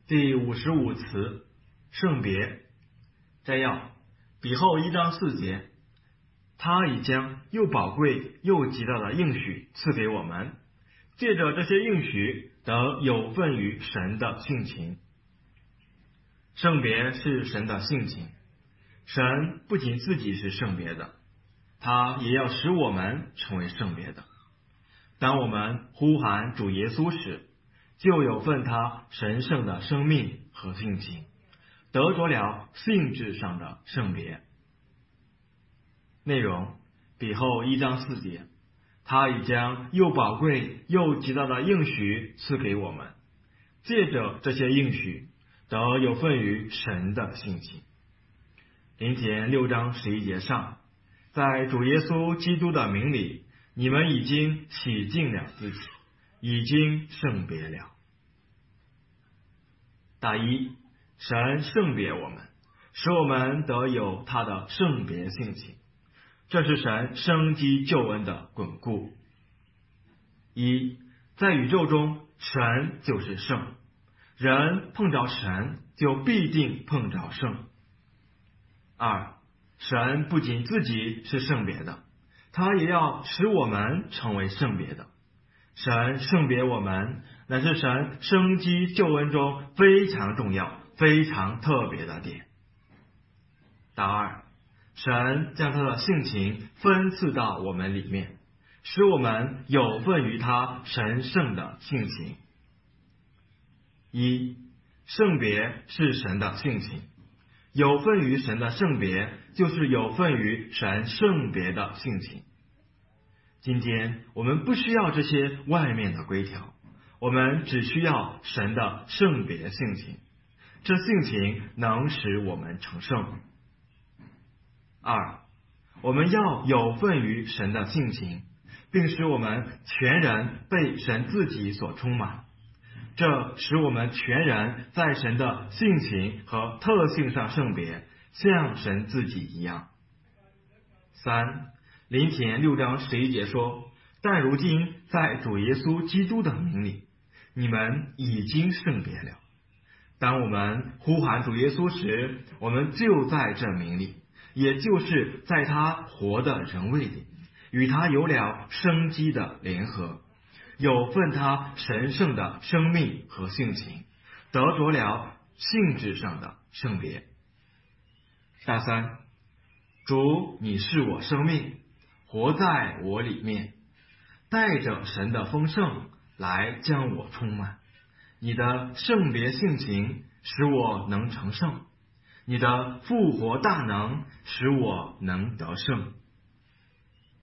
第55词圣别。摘要：彼后1章4节，他已将又宝贵又极大的应许赐给我们，借着这些应许得有份于神的性情。圣别是神的性情，神不仅自己是圣别的，他也要使我们成为圣别的。当我们呼喊主耶稣时，就有份他神圣的生命和性情，得着了性质上的圣别。内容：彼后1章4节，他已将又宝贵又极大的应许赐给我们，借着这些应许得有份于神的性情。林前6章11节上，在主耶稣基督的名里，你们已经洗净了自己，已经圣别了。大一，神圣别我们，使我们得有他的圣别性情，这是神生机救恩的巩固。一，在宇宙中，神就是圣，人碰着神就必定碰着圣。二，神不仅自己是圣别的，他也要使我们成为圣别的。神圣别我们，乃是神生机救恩中非常重要、非常特别的点。大二，神将他的性情分赐到我们里面，使我们有份于他神圣的性情。一，圣别是神的性情，有份于神的圣别，就是有份于神圣别的性情。今天我们不需要这些外面的规条，我们只需要神的圣别性情，这性情能使我们成圣。二，我们要有份于神的性情，并使我们全人被神自己所充满，这使我们全人在神的性情和特性上圣别，像神自己一样。三，林前6章11节说，但如今在主耶稣基督的名里，你们已经圣别了。当我们呼喊主耶稣时，我们就在这名里，也就是在他活的人位里，与他有了生机的联合，有份他神圣的生命和性情，得着了性质上的圣别。大三，主，你是我生命，活在我里面，带着神的丰盛来将我充满。你的圣别性情使我能成圣，你的复活大能使我能得胜。